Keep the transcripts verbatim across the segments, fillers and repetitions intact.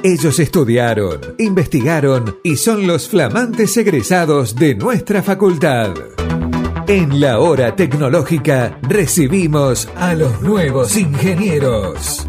Ellos estudiaron, investigaron y son los flamantes egresados de nuestra facultad. En la hora tecnológica recibimos a los nuevos ingenieros.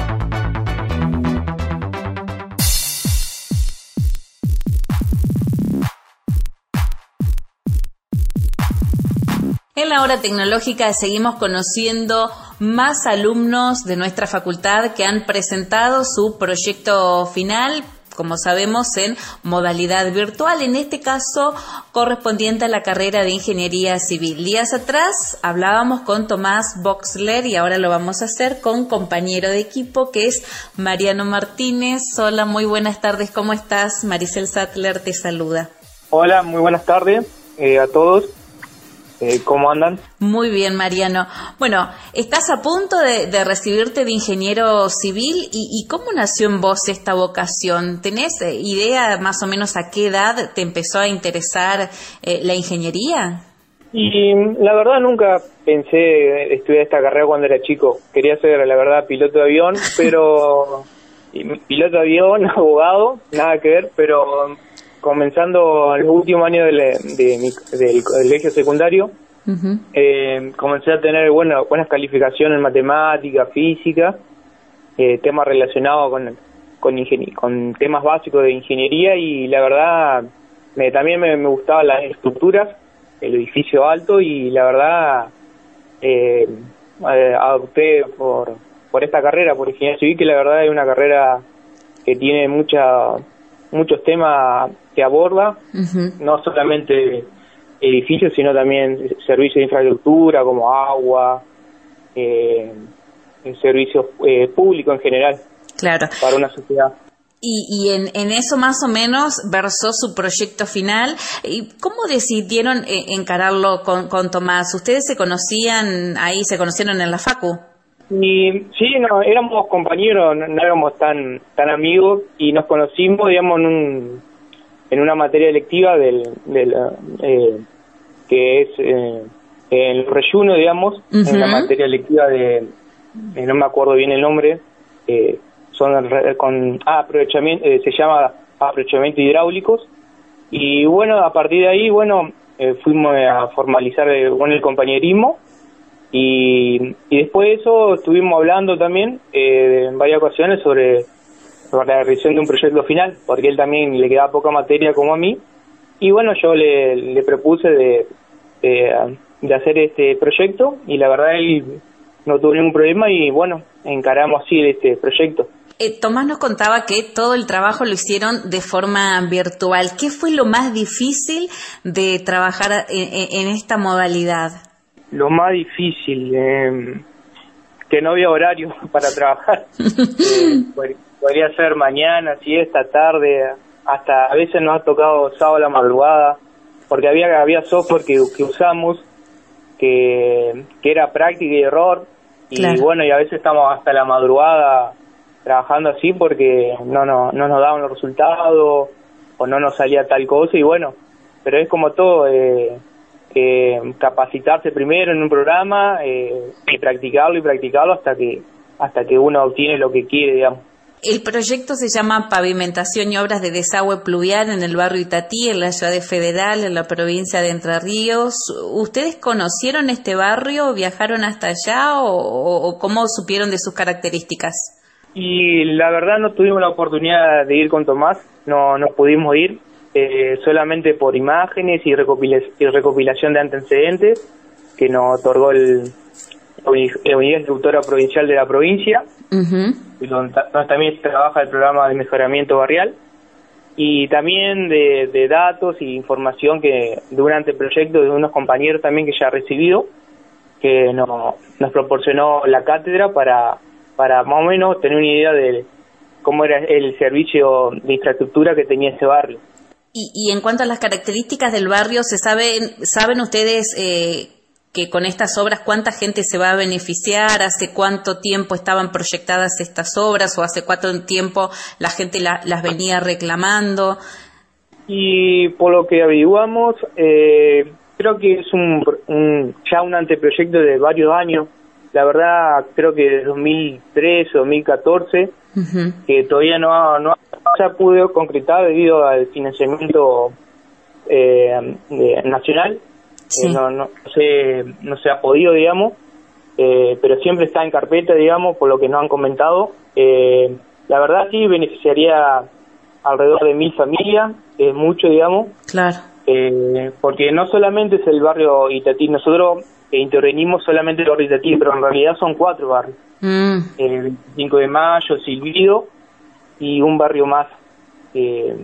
En la hora tecnológica seguimos conociendo más alumnos de nuestra facultad que han presentado su proyecto final, como sabemos, en modalidad virtual, en este caso correspondiente a la carrera de Ingeniería Civil. Días atrás hablábamos con Tomás Boxler y ahora lo vamos a hacer con compañero de equipo que es Mariano Martínez. Hola, muy buenas tardes, ¿cómo estás? Maricel Sattler te saluda. Hola, muy buenas tardes eh, a todos. Eh, ¿Cómo andan? Muy bien, Mariano. Bueno, estás a punto de, de recibirte de ingeniero civil y, y ¿cómo nació en vos esta vocación? ¿Tenés idea más o menos a qué edad te empezó a interesar eh, la ingeniería? Y la verdad nunca pensé estudiar esta carrera cuando era chico. Quería ser, la verdad, piloto de avión, pero piloto de avión, abogado, nada que ver, pero comenzando los últimos años de, la, de mi, del colegio secundario, uh-huh. eh, comencé a tener bueno, buenas calificaciones en matemática, física, eh, temas relacionados con con, ingenie- con temas básicos de ingeniería y la verdad me, también me, me gustaban las estructuras, el edificio alto y la verdad eh, eh, adopté por, por esta carrera, por ingeniería civil, que la verdad es una carrera que tiene mucha muchos temas que aborda, uh-huh. no solamente edificios, sino también servicios de infraestructura como agua, eh, servicios eh, públicos en general, claro, para una sociedad. Y, y en, en eso más o menos versó su proyecto final. ¿Y cómo decidieron eh, encararlo con, con Tomás? ¿Ustedes se conocían ahí, se conocieron en la facu? Y sí, no, éramos compañeros, no, no éramos tan tan amigos y nos conocimos, digamos, en un en una materia electiva del, del eh, que es eh, en el relleno, digamos, uh-huh. en la materia electiva de, eh, no me acuerdo bien el nombre, eh, son con ah, aprovechamiento, eh, se llama aprovechamiento hidráulicos y bueno, a partir de ahí, bueno, eh, fuimos a formalizar eh, con el compañerismo. Y, y después de eso estuvimos hablando también eh, en varias ocasiones sobre, sobre la revisión de un proyecto final, porque él también le quedaba poca materia como a mí. Y bueno, yo le, le propuse de, de, de hacer este proyecto y la verdad él no tuvo ningún problema y bueno, encaramos así este proyecto. Eh, Tomás nos contaba que todo el trabajo lo hicieron de forma virtual. ¿Qué fue lo más difícil de trabajar en, en esta modalidad? Lo más difícil, eh, que no había horario para trabajar. eh, podría ser mañana, siesta, tarde, hasta a veces nos ha tocado sábado a la madrugada, porque había había software que, que usamos que, que era práctica y error, y claro. bueno, y a veces estamos hasta la madrugada trabajando así porque no, no, no nos daban los resultados o no nos salía tal cosa, y bueno, pero es como todo, eh, Eh, capacitarse primero en un programa eh, y practicarlo y practicarlo hasta que hasta que uno obtiene lo que quiere, digamos. El proyecto se llama Pavimentación y Obras de Desagüe Pluvial en el barrio Itatí, en la ciudad de Federal, en la provincia de Entre Ríos. ¿Ustedes conocieron este barrio, viajaron hasta allá o, o cómo supieron de sus características? Y la verdad no tuvimos la oportunidad de ir con Tomás, no, no pudimos ir. Eh, solamente por imágenes y, recopila- y recopilación de antecedentes que nos otorgó el, la Unidad Instructora Provincial de la provincia, uh-huh. donde, donde también trabaja el programa de mejoramiento barrial, y también de, de datos y información que durante el proyecto de unos compañeros también que ya ha recibido, que no, nos proporcionó la cátedra para, para más o menos tener una idea de cómo era el servicio de infraestructura que tenía ese barrio. Y, y en cuanto a las características del barrio, ¿se saben, saben ustedes eh, que con estas obras cuánta gente se va a beneficiar? ¿Hace cuánto tiempo estaban proyectadas estas obras o hace cuánto tiempo la gente la, las venía reclamando? Y por lo que averiguamos, eh, creo que es un, un ya un anteproyecto de varios años. La verdad, creo que de dos mil trece o dos mil catorce uh-huh. que todavía no, no se ha podido concretar debido al financiamiento eh, de, nacional. Sí. Eh, no, no, se, no se ha podido, digamos, eh, pero siempre está en carpeta, digamos, por lo que nos han comentado. Eh, la verdad sí beneficiaría alrededor de mil familias, es mucho, digamos. Claro. Eh, porque no solamente es el barrio Itatí, nosotros eh, intervenimos solamente el barrio Itatí, pero en realidad son cuatro barrios. Mm. El veinticinco de mayo, Silvido y un barrio más. Eh,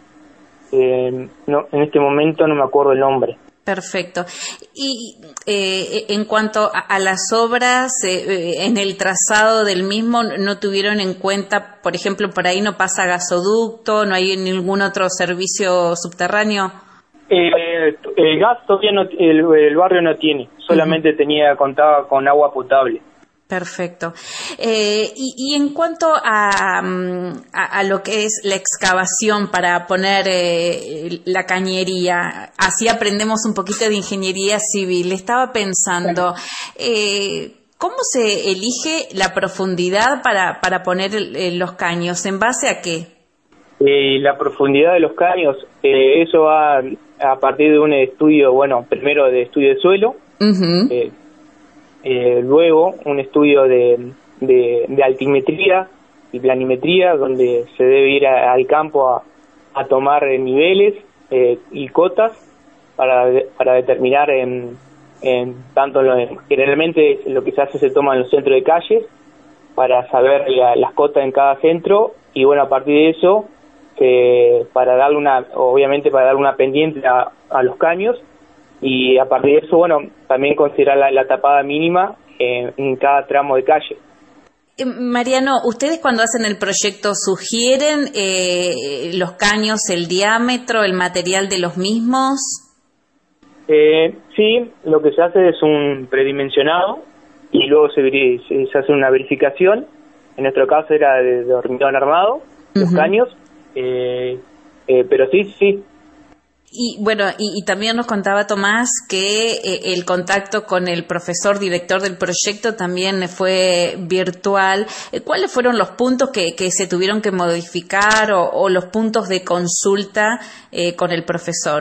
eh, no, en este momento no me acuerdo el nombre. Perfecto. Y eh, en cuanto a, a las obras, eh, en el trazado del mismo, ¿no tuvieron en cuenta, por ejemplo, por ahí no pasa gasoducto, no hay ningún otro servicio subterráneo? Eh, el gas todavía no, el, el barrio no tiene, solamente uh-huh. tenía contaba con agua potable. Perfecto. Eh, y, y en cuanto a, a, a lo que es la excavación para poner eh, la cañería, así aprendemos un poquito de ingeniería civil. Estaba pensando, eh, ¿cómo se elige la profundidad para, para poner el, los caños? ¿En base a qué? Eh, la profundidad de los caños, eh, eso va a partir de un estudio, bueno, primero de estudio de suelo, uh-huh. eh, Eh, luego un estudio de, de, de altimetría y planimetría, donde se debe ir a, al campo a, a tomar niveles eh, y cotas para, para determinar en, en tanto lo, generalmente lo que se hace se toma en los centros de calles para saber la, las cotas en cada centro, y bueno, a partir de eso eh, para darle una, obviamente para darle una pendiente a, a los caños. Y a partir de eso, bueno, también considerar la, la tapada mínima eh, en cada tramo de calle. Eh, Mariano, ¿ustedes cuando hacen el proyecto sugieren eh, los caños, el diámetro, el material de los mismos? Eh, sí, lo que se hace es un predimensionado y luego se, se, se hace una verificación. En nuestro caso era de, de hormigón armado, uh-huh. los caños, eh, eh, pero sí, sí. Y bueno, y, y también nos contaba Tomás que eh, el contacto con el profesor director del proyecto también fue virtual. Eh, ¿Cuáles fueron los puntos que, que se tuvieron que modificar o, o los puntos de consulta eh, con el profesor?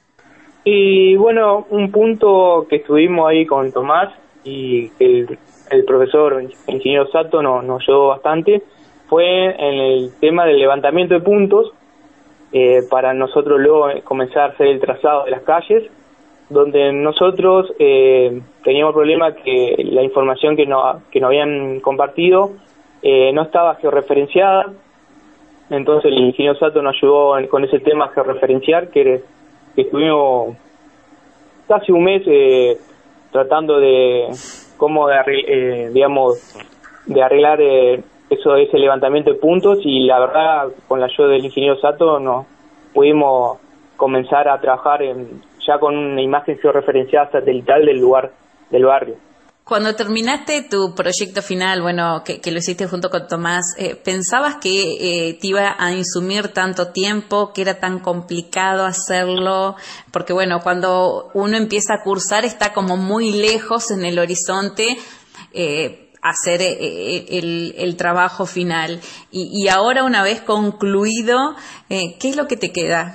Y bueno, un punto que estuvimos ahí con Tomás y que el, el profesor, el ingeniero Sato, nos, nos ayudó bastante, fue en el tema del levantamiento de puntos. Eh, para nosotros luego comenzar a hacer el trazado de las calles, donde nosotros eh, teníamos el problema que la información que nos que nos habían compartido eh, no estaba georreferenciada. Entonces el ingeniero Sato nos ayudó en, con ese tema georreferenciar, que, que estuvimos casi un mes eh, tratando de cómo de arregl- eh, digamos de arreglar eh, eso, ese levantamiento de puntos, y la verdad con la ayuda del ingeniero Sato nos pudimos comenzar a trabajar en, ya con una imagen georreferenciada satelital del lugar del barrio. Cuando terminaste tu proyecto final, bueno, que, que lo hiciste junto con Tomás, eh, ¿pensabas que eh, te iba a insumir tanto tiempo, que era tan complicado hacerlo? Porque bueno, cuando uno empieza a cursar está como muy lejos en el horizonte, eh, hacer eh, el, el trabajo final. Y, y ahora, una vez concluido, eh, ¿qué es lo que te queda?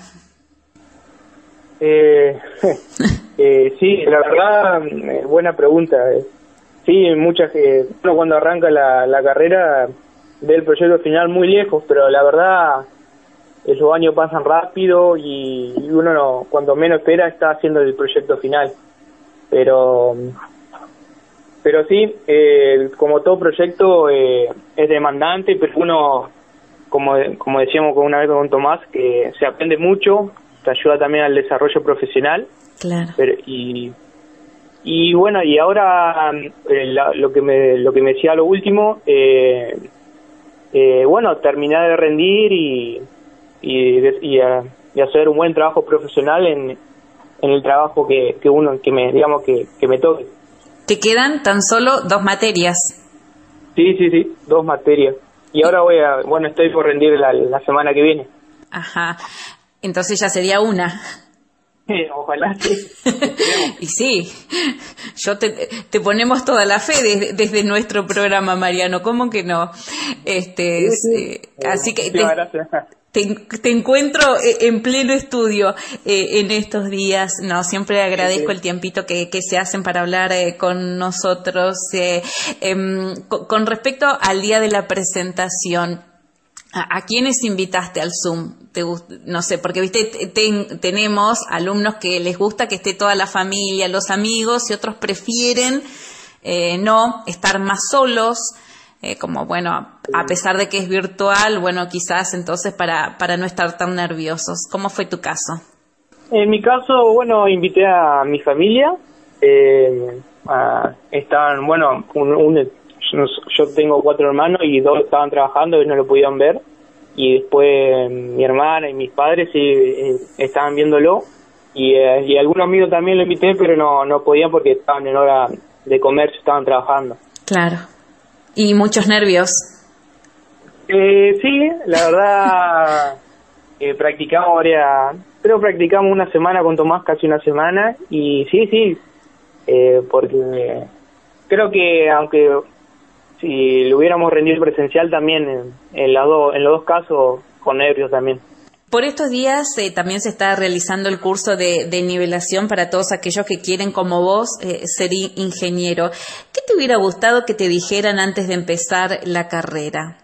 Eh, eh, sí, la verdad, eh, buena pregunta. Eh. Sí, muchas eh, uno cuando arranca la, la carrera ve el proyecto final muy lejos, pero la verdad esos años pasan rápido y, y uno no, cuando menos espera está haciendo el proyecto final. Pero Pero sí, eh, como todo proyecto eh, es demandante, pero uno, como como decíamos una vez con Tomás, que se aprende mucho, te ayuda también al desarrollo profesional. Claro. Pero, y y bueno, y ahora eh, la, lo que me lo que me decía lo último, eh, eh, bueno, terminar de rendir y y, y, a, y hacer un buen trabajo profesional en en el trabajo que que uno que me digamos que que me toque. Te quedan tan solo dos materias. Sí, sí, sí, dos materias. Y ahora voy a, bueno, estoy por rendir la, la semana que viene. Ajá. Entonces ya sería una. Ojalá sí. Y sí, yo te, te ponemos toda la fe de, desde nuestro programa, Mariano, ¿cómo que no? Este, sí, sí. Eh, así que sí, te, gracias. te, te encuentro en pleno estudio eh, en estos días. No, siempre agradezco el tiempito que, que se hacen para hablar eh, con nosotros. Eh, eh, con, con respecto al día de la presentación, ¿a, a quiénes invitaste al Zoom? Te, no sé, porque viste, ten, tenemos alumnos que les gusta que esté toda la familia, los amigos, y otros prefieren eh, no estar más solos, eh, como bueno, a pesar de que es virtual, bueno, quizás entonces para, para no estar tan nerviosos. ¿Cómo fue tu caso? En mi caso, bueno, invité a mi familia, eh, a, estaban, bueno, un, un, yo tengo cuatro hermanos y dos estaban trabajando y no lo podían ver. Y después mi hermana y mis padres sí eh, estaban viéndolo y, eh, y algunos amigos también lo invité, pero no no podían porque estaban en hora de comercio, estaban trabajando. Claro. ¿Y muchos nervios? Eh, sí, la verdad eh, practicamos varias, pero practicamos una semana con Tomás, casi una semana, y sí, sí, eh, porque creo que aunque si lo hubiéramos rendido presencial también, en, en, la do, en los dos casos, con nervios también. Por estos días eh, también se está realizando el curso de, de nivelación para todos aquellos que quieren, como vos, eh, ser ingeniero. ¿Qué te hubiera gustado que te dijeran antes de empezar la carrera?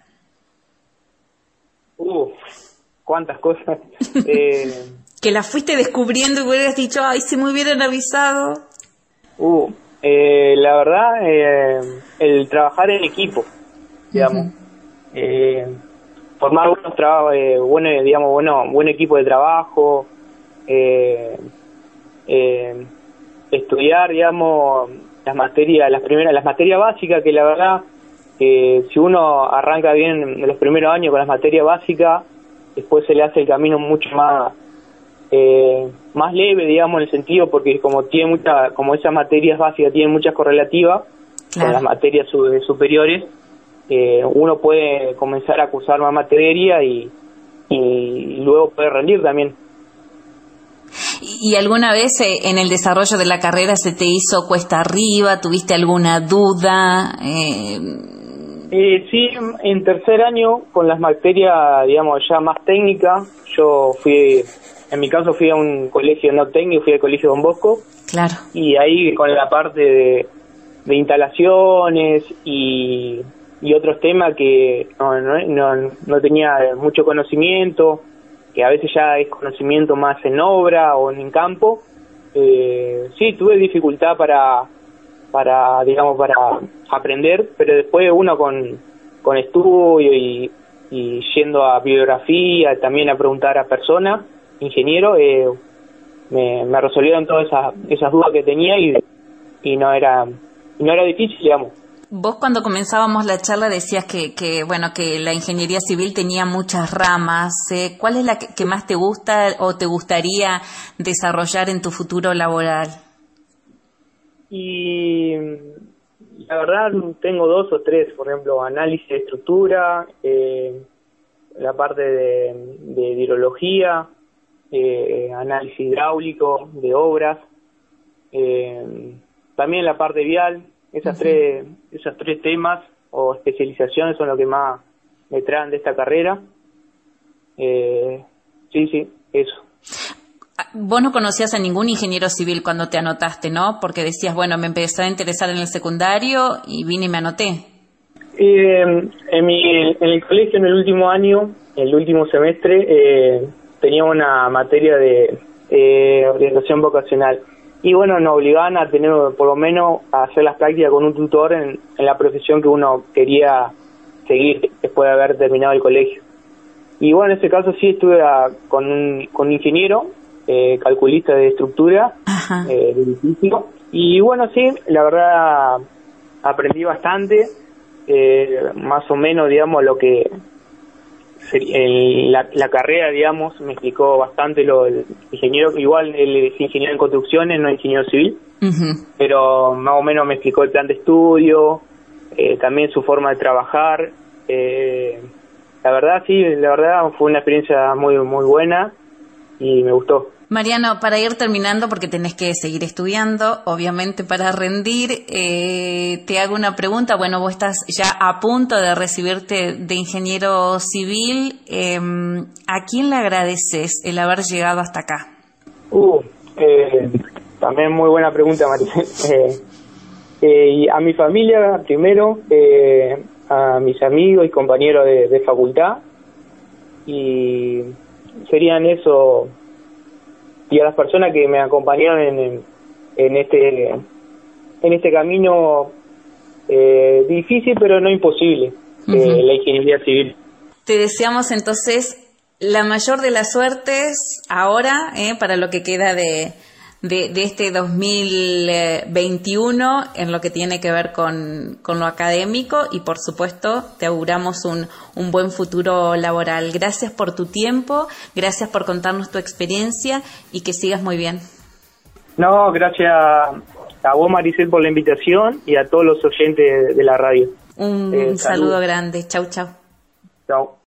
Uf, cuántas cosas. eh, que la fuiste descubriendo y hubieras dicho, ay, si me hubieran avisado. Uh, eh, la verdad, eh, el trabajar en equipo, digamos, uh-huh. eh, formar buenos trabajos, eh, bueno, digamos, bueno, buen equipo de trabajo, eh, eh, estudiar, digamos, las materias, las primeras, las materias básicas, que la verdad, eh, si uno arranca bien en los primeros años con las materias básicas, después se le hace el camino mucho más eh, más leve, digamos, en el sentido, porque como tiene mucha, como esas materias básicas tienen muchas correlativas, claro, con las materias su- superiores, eh, uno puede comenzar a cursar más materia y, y luego puede rendir también. ¿Y alguna vez eh, en el desarrollo de la carrera se te hizo cuesta arriba? ¿Tuviste alguna duda? Eh... Eh, sí, en tercer año, con las materias, digamos, ya más técnicas, yo fui, en mi caso fui a un colegio no técnico, fui al colegio Don Bosco. Claro. Y ahí con la parte de, de instalaciones y, y otros temas que no, no, no, no tenía mucho conocimiento, que a veces ya es conocimiento más en obra o en campo, eh, sí, tuve dificultad para, para digamos, para aprender, pero después uno con, con estudio y, y yendo a bibliografía, también a preguntar a personas, ingenieros, eh, me, me resolvieron todas esas, esas dudas que tenía y, y no era, no era difícil, digamos. Vos cuando comenzábamos la charla decías que, que bueno, que la ingeniería civil tenía muchas ramas. ¿eh? ¿Cuál es la que, que más te gusta o te gustaría desarrollar en tu futuro laboral? Y la verdad tengo dos o tres, por ejemplo, análisis de estructura, eh, la parte de, de hidrología, eh, análisis hidráulico de obras, eh, también la parte vial. Esas uh-huh. tres, esos tres temas o especializaciones son lo que más me traen de esta carrera. Eh, sí, sí, eso. Vos no conocías a ningún ingeniero civil cuando te anotaste, ¿no? Porque decías, bueno, me empecé a interesar en el secundario y vine y me anoté. Eh, en, mi, en el colegio, en el último año, en el último semestre, eh, tenía una materia de eh, orientación vocacional. Y bueno, nos obligaban a tener, por lo menos, a hacer las prácticas con un tutor en, en la profesión que uno quería seguir después de haber terminado el colegio. Y bueno, en ese caso sí estuve a, con, un, con un ingeniero, eh, calculista de estructura, eh, de edificio. Y bueno, sí, la verdad aprendí bastante, eh, más o menos, digamos, lo que... El, la, la carrera, digamos, me explicó bastante lo el ingeniero, igual él es ingeniero en construcciones, no ingeniero civil, uh-huh. pero más o menos me explicó el plan de estudio, eh, también su forma de trabajar. Eh, la verdad, sí, la verdad fue una experiencia muy muy buena y me gustó. Mariano, para ir terminando, porque tenés que seguir estudiando, obviamente para rendir, eh, te hago una pregunta. Bueno, vos estás ya a punto de recibirte de ingeniero civil. Eh, ¿A quién le agradeces el haber llegado hasta acá? Uh, eh, también muy buena pregunta, Maricel. Eh, eh, y a mi familia primero, eh, a mis amigos y compañeros de, de facultad, y serían eso, y a las personas que me acompañaron en, en, en este en este camino eh, difícil pero no imposible, uh-huh. eh, la ingeniería civil. Te deseamos entonces la mayor de las suertes ahora, eh, para lo que queda de, de, de este dos mil veintiuno en lo que tiene que ver con, con lo académico, y por supuesto te auguramos un, un buen futuro laboral. Gracias por tu tiempo, gracias por contarnos tu experiencia y que sigas muy bien. No, gracias a vos, Maricel, por la invitación, y a todos los oyentes de la radio. Un eh, saludo, saludo grande. Chau, chau. Chau.